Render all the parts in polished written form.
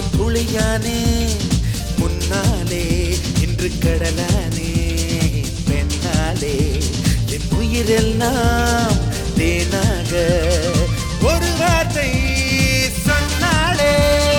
துளியானே முன்னாலே இன்று கடலானே பெண்ணாலே என் உயிரெல்லாம் தேனாக ஒரு வார்த்தை சொன்னாலே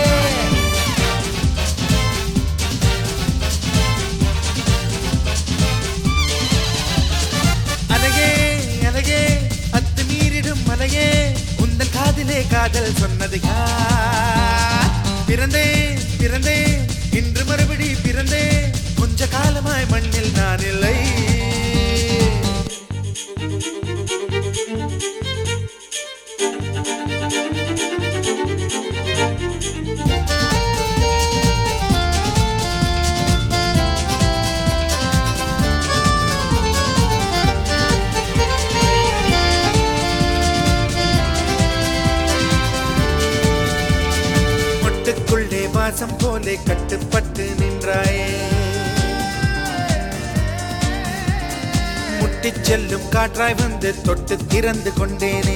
அழகே அழகே அத்துமீறிடும் மலையே உந்தன் காதிலே காதல் சொன்னது யார் பிறந்தேன் பிறந்தேன் இன்று மறுபடி பிறந்தேன் கொஞ்ச காலமாய் மண்ணில் நான் இல்லை மொட்டுக்குள்ளே வாசம் போலே கட்டுப்பட்டு நின்றாயே முட்டிச் செல்லும் காற்றாய் வந்து தொட்டு திறந்து கொண்டேனே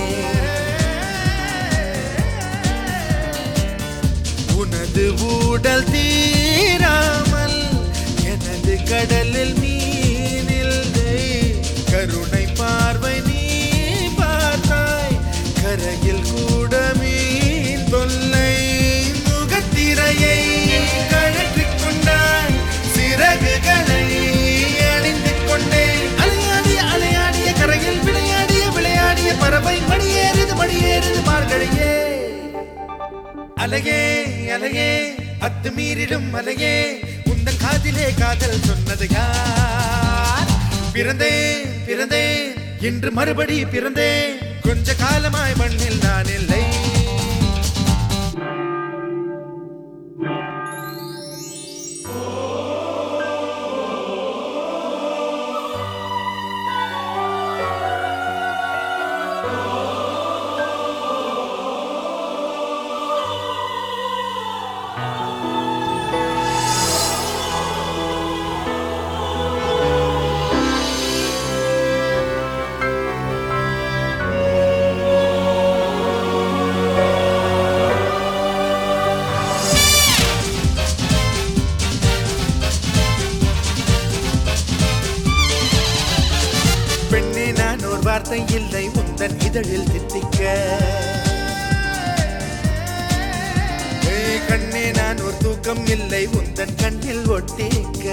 உனது ஊடல் தீராமல் எனது கடலில் மீனில்லை கருணை பார்வை நீ பார்த்தாய் கரையில் கூட மீன் தொல்லை முகத்திரையை கழற்றிக் கொண்டாய் சிறகுகளை அணிந்து கொண்டேன் அலையாடிய அலையாடிய கரையில் விளையாடிய விளையாடிய பறவை மணியேறுது மார்கழியே அலையே அலையே அத்துமீறிடும் அலையே உந்தன் காதிலே காதல் சொன்னது யார் பிறந்தேன் பிறந்தேன் இன்று மறுபடி பிறந்தேன் கொஞ்ச காலமாய் மண்ணில் நான் இல்லை வார்த்தை இல்லை உந்தன் இதழில் தித்திக்க கண்ணே நான் ஒரு தூக்கம் இல்லை உந்தன் கண்ணில் ஒட்டிக்க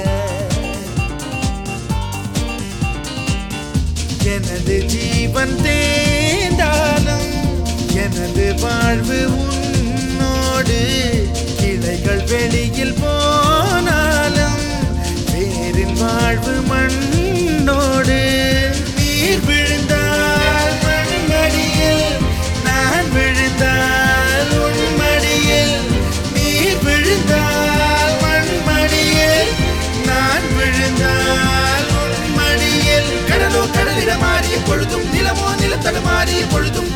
எனது ஜீவன் தேர்ந்தாலும் எனது வாழ்வு உன்னோடு கிளைகள் வெளியில் போனாலும் வேரின் வாழ்வு மண்ணோடு நீர் விழுந்தால் மண்மடியில் நான் விழுந்தால் உன்மடியில் நீர் விழுந்தால் மண்மடியில் நான் விழுந்தால் உன்மடியில் கடலோ கடலிட மாறிய பொழுதும் நிலமோ நிலத்தட மாறிய பொழுதும்